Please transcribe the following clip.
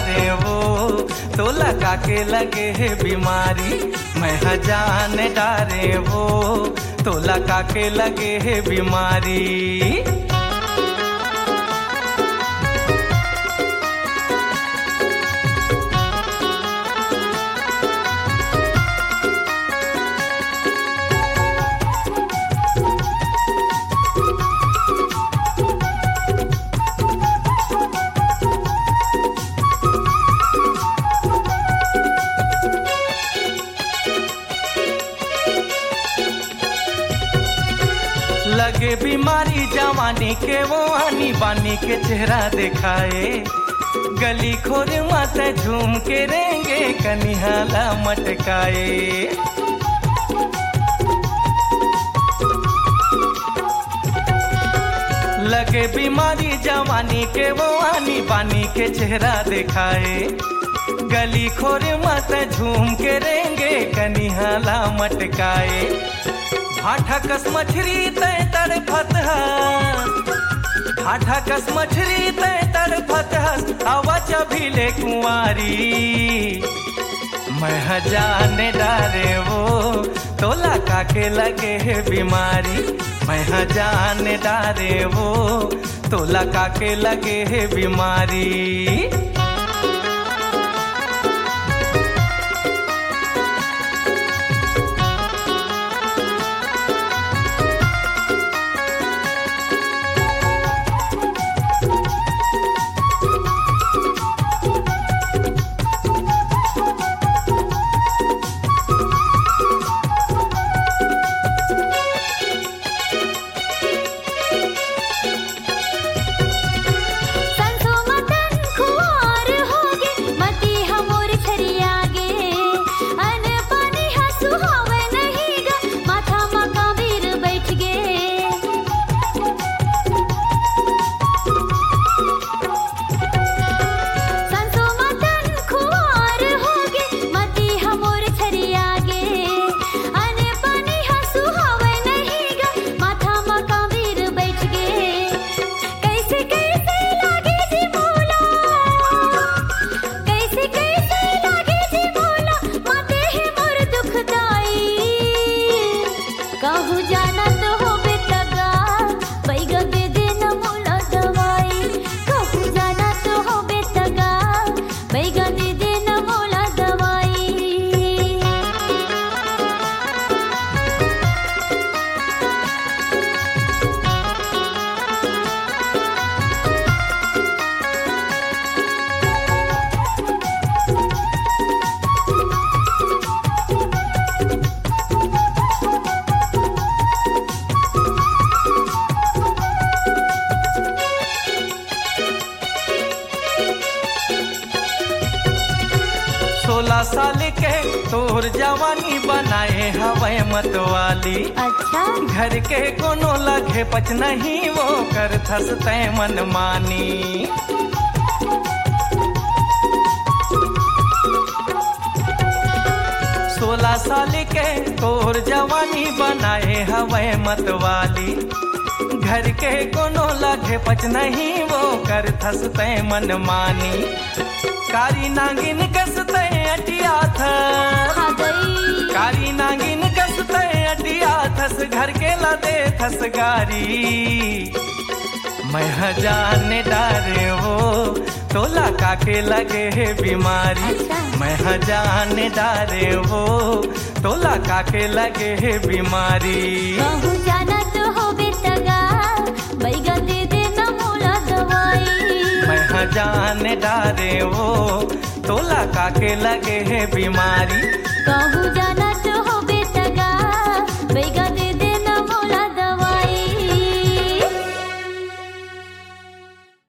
डारे वो तो लगा के लगे है बीमारी। मैं जान डारे वो तो लगा के लगे है बीमारी। लगे बीमारी जवानी के वो आनी बानी के चेहरा दिखाए। गली खोर मत झूम के रेंगे कनिहाला मटकाए। लगे बीमारी जवानी के वो आनी बानी के चेहरा दिखाए। गली खोर मत झूम के रेंगे कनिहाला मटकाए। भाठा कस मछरी तय तरफत हस, भाठा कस मछरी तय तरफत हस, आवाज भीले कुंवारी। मैं जाने डारे वो तो लगा के लगे है बीमारी। मैं जाने डारे वो तो लगा के लगे है बीमारी। साल के तोर जवानी बनाए हवे मतवाली। अच्छा घर के कोनो लगे पच नहीं वो कर थसते मन मानी। 16 साल के तोर जवानी बनाए हवे मतवाली। घर के कोनो लगे पच नहीं वो कर थसते मन मानी। कारी नागिन कसते अटिया थस, कारी नागिन कसते अटिया थस, घर के लदे थस गारी। मैं जाने डारे वो तो लगा के लगे है बीमारी। मैं जाने डारे वो तो लगा के लगे है बीमारी। कहूँ जाना तो हो बेतगा बैगा दे देना मोला दवाई। मैं जाने डारे वो तो लगा के लगे है बीमारी। कहूँ जाना